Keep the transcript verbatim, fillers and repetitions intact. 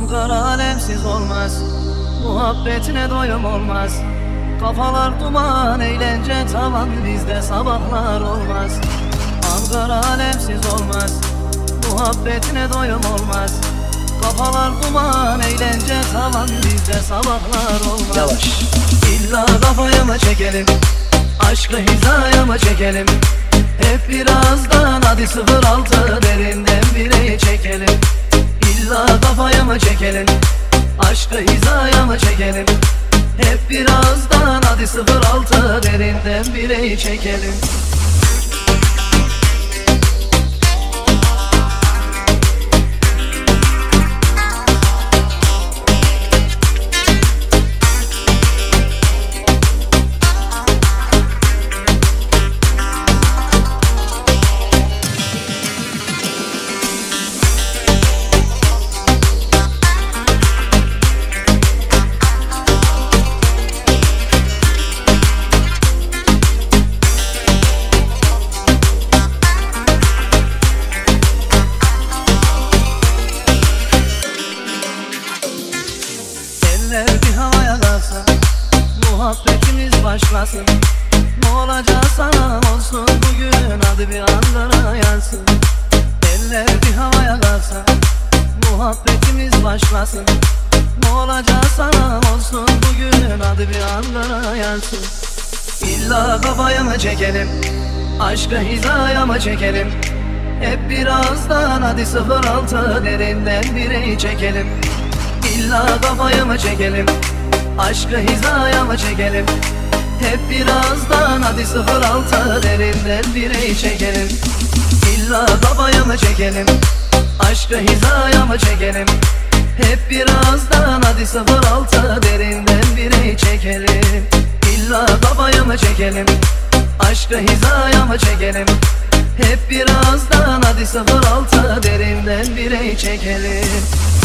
Ankara alemsiz olmaz, muhabbetine doyum olmaz. Kafalar duman, eğlence tavan, bizde sabahlar olmaz. Ankara alemsiz olmaz, muhabbetine doyum olmaz. Kafalar duman, eğlence tavan, bizde sabahlar olmaz. Yavaş. İlla kafaya mı çekelim, aşkı hizaya mı çekelim? Hep birazdan hadi sıfır altı derinden bireyi çekelim. İlla kafaya mı çekelim, aşkı hizaya mı çekelim? Hep birazdan hadi sıfır altı derinden bireyi çekelim. Eller bir havaya kalsın, muhabbetimiz başlasın. Ne olacak sana olsun bugün, hadi bir anlara yansın. Eller bir havaya kalsın, muhabbetimiz başlasın. Ne olacak sana olsun bugün, hadi bir anlara yansın. İlla kafaya mı çekelim, aşkı hizaya mı çekelim? Hep birazdan hadi sıfır altı derinden bireyi çekelim. İlla kafaya mı çekelim, aşkı hizaya mı çekelim? Hep birazdan hadi sıfır altı derinden bireyi çekelim. İlla kafaya mı çekelim, aşkı hizaya mı çekelim? Hep birazdan hadi sıfır altı derinden bireyi çekelim. İlla kafaya mı çekelim, aşkı hizaya mı çekelim? Hep birazdan hadi sıfır altı derinden bireyi çekelim.